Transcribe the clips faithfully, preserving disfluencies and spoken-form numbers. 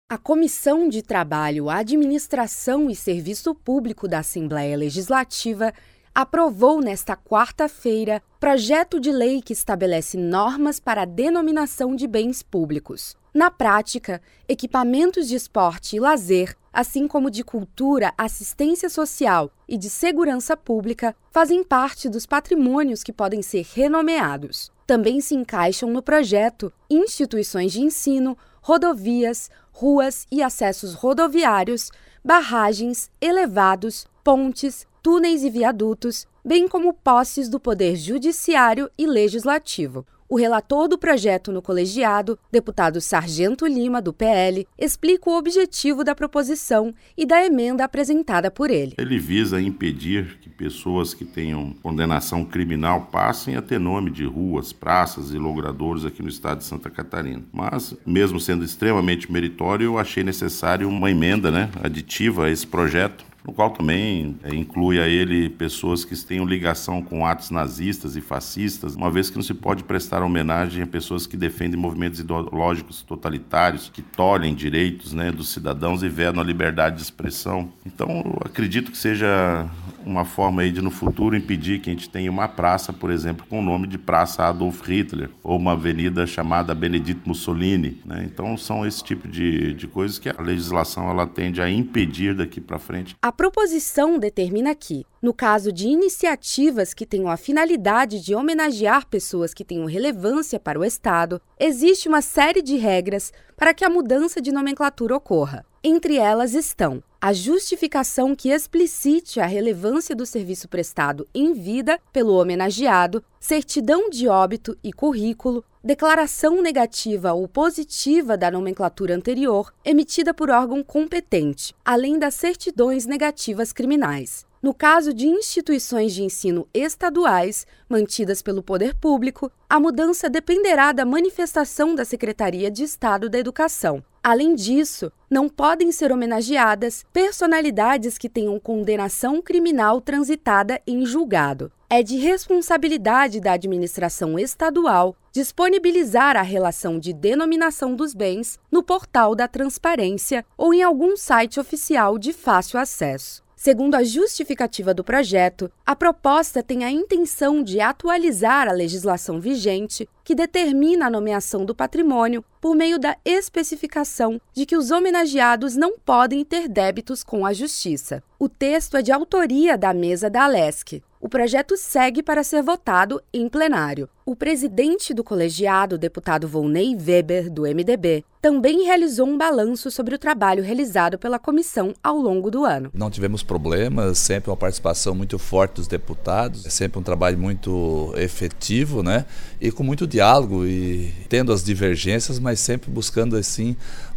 A Comissão de Trabalho, Administração e Serviço Público da Assembleia Legislativa aprovou nesta quarta-feira projeto de lei que estabelece normas para a denominação de bens públicos. Na prática, equipamentos de esporte e lazer, assim como de cultura, assistência social e de segurança pública, fazem parte dos patrimônios que podem ser renomeados. Também se encaixam no projeto instituições de ensino, rodovias, ruas e acessos rodoviários, barragens, elevados, pontes, túneis e viadutos, bem como posses do Poder Judiciário e Legislativo. O relator do projeto no colegiado, deputado Sargento Lima, do P L, explica o objetivo da proposição e da emenda apresentada por ele. Ele visa impedir que pessoas que tenham condenação criminal passem a ter nome de ruas, praças e logradouros aqui no estado de Santa Catarina. Mas, mesmo sendo extremamente meritório, eu achei necessário uma emenda, né, aditiva a esse projeto, no qual também é, inclui a ele pessoas que tenham ligação com atos nazistas e fascistas, uma vez que não se pode prestar homenagem a pessoas que defendem movimentos ideológicos totalitários, que tolhem direitos, né, dos cidadãos e vedam a liberdade de expressão. Então, eu acredito que seja uma forma aí de, no futuro, impedir que a gente tenha uma praça, por exemplo, com o nome de Praça Adolf Hitler, ou uma avenida chamada Benedito Mussolini, né? Então, são esse tipo de, de coisas que a legislação ela tende a impedir daqui para frente. A proposição determina que, no caso de iniciativas que tenham a finalidade de homenagear pessoas que tenham relevância para o Estado, existe uma série de regras para que a mudança de nomenclatura ocorra. Entre elas estão a justificação que explicite a relevância do serviço prestado em vida pelo homenageado, certidão de óbito e currículo, declaração negativa ou positiva da nomenclatura anterior emitida por órgão competente, além das certidões negativas criminais. No caso de instituições de ensino estaduais, mantidas pelo Poder Público, a mudança dependerá da manifestação da Secretaria de Estado da Educação. Além disso, não podem ser homenageadas personalidades que tenham condenação criminal transitada em julgado. É de responsabilidade da administração estadual disponibilizar a relação de denominação dos bens no portal da Transparência ou em algum site oficial de fácil acesso. Segundo a justificativa do projeto, a proposta tem a intenção de atualizar a legislação vigente que determina a nomeação do patrimônio por meio da especificação de que os homenageados não podem ter débitos com a Justiça. O texto é de autoria da mesa da Alesc. O projeto segue para ser votado em plenário. O presidente do colegiado, deputado Volney Weber, do M D B, também realizou um balanço sobre o trabalho realizado pela comissão ao longo do ano. Não tivemos problemas, sempre uma participação muito forte dos deputados, é sempre um trabalho muito efetivo, né? E com muito diálogo e tendo as divergências, mas sempre buscando assim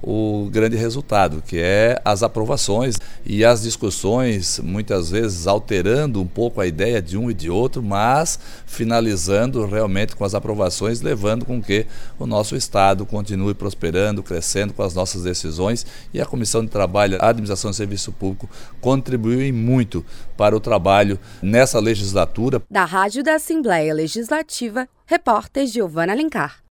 o grande resultado, que é as aprovações e as discussões, muitas vezes alterando um pouco a ideia de um e de outro, mas finalizando realmente com as aprovações, levando com que o nosso Estado continue prosperando, crescendo com as nossas decisões, e a Comissão de Trabalho, Administração e Serviço Público contribuiu em muito para o trabalho nessa legislatura. Da Rádio da Assembleia Legislativa, repórter Giovana Alencar.